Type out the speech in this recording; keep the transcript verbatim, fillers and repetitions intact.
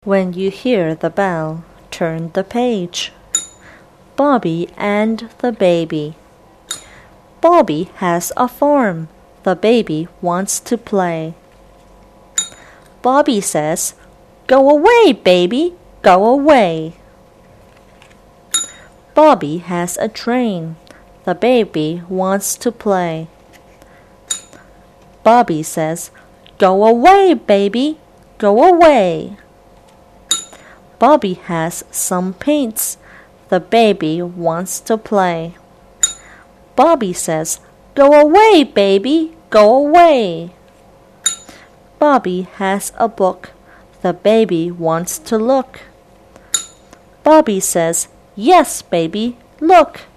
When you hear the bell, turn the page. Bobby and the baby. Bobby has a farm. The baby wants to play. Bobby says, "Go away, baby, go away." Bobby has a train. The baby wants to play. Bobby says, "Go away, baby, go away." Bobby has some paints. The baby wants to play. Bobby says, "Go away, baby, go away." Bobby has a book. The baby wants to look. Bobby says, "Yes, baby, look."